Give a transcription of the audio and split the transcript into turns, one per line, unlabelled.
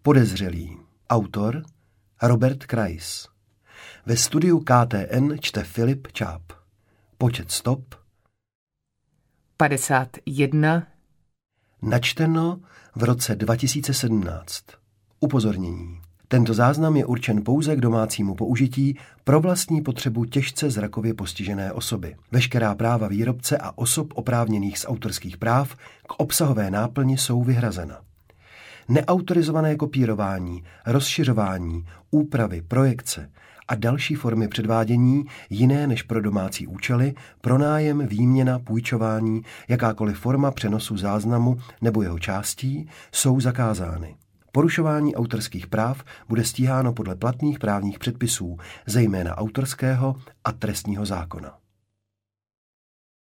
Podezřelý. Autor Robert Kreis. Ve studiu KTN čte Filip Čáp. Počet stop
51.
Načteno v roce 2017. Upozornění. Tento záznam je určen pouze k domácímu použití pro vlastní potřebu těžce zrakově postižené osoby. Veškerá práva výrobce a osob oprávněných z autorských práv k obsahové náplni jsou vyhrazena. Neautorizované kopírování, rozšiřování, úpravy, projekce a další formy předvádění jiné než pro domácí účely, pronájem, výměna, půjčování, jakákoliv forma přenosu záznamu nebo jeho částí jsou zakázány. Porušování autorských práv bude stíháno podle platných právních předpisů, zejména autorského a trestního zákona.